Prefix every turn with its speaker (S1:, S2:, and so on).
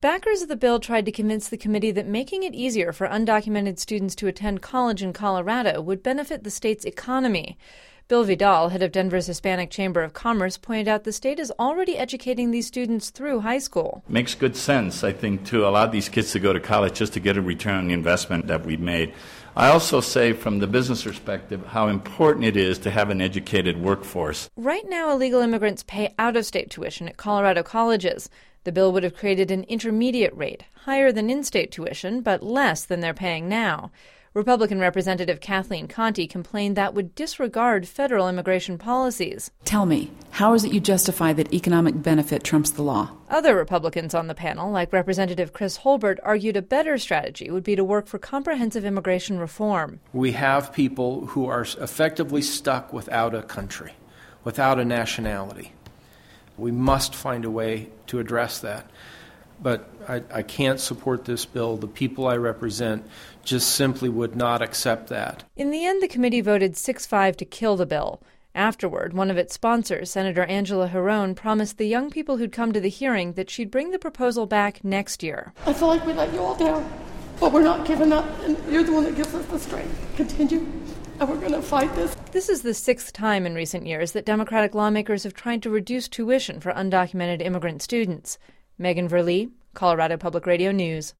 S1: Backers of the bill tried to convince the committee that making it easier for undocumented students to attend college in Colorado would benefit the state's economy. Bill Vidal, head of Denver's Hispanic Chamber of Commerce, pointed out the state is already educating these students through high school.
S2: Makes good sense, I think, to allow these kids to go to college just to get a return on the investment that we've made. I also say, from the business perspective, how important it is to have an educated workforce.
S1: Right now, illegal immigrants pay out-of-state tuition at Colorado colleges. The bill would have created an intermediate rate, higher than in-state tuition, but less than they're paying now. Republican Representative Kathleen Conti complained that would disregard federal immigration policies.
S3: Tell me, how is it you justify that economic benefit trumps the law?
S1: Other Republicans on the panel, like Representative Chris Holbert, argued a better strategy would be to work for comprehensive immigration reform.
S4: We have people who are effectively stuck without a country, without a nationality. We must find a way to address that. But I can't support this bill. The people I represent just simply would not accept that.
S1: In the end, the committee voted 6-5 to kill the bill. Afterward, one of its sponsors, Senator Angela Herron, promised the young people who'd come to the hearing that she'd bring the proposal back next year.
S5: I feel like we let you all down, but we're not giving up, and you're the one that gives us the strength to continue, and we're going to fight this.
S1: This is the 6th time in recent years that Democratic lawmakers have tried to reduce tuition for undocumented immigrant students. Megan Verlee, Colorado Public Radio News.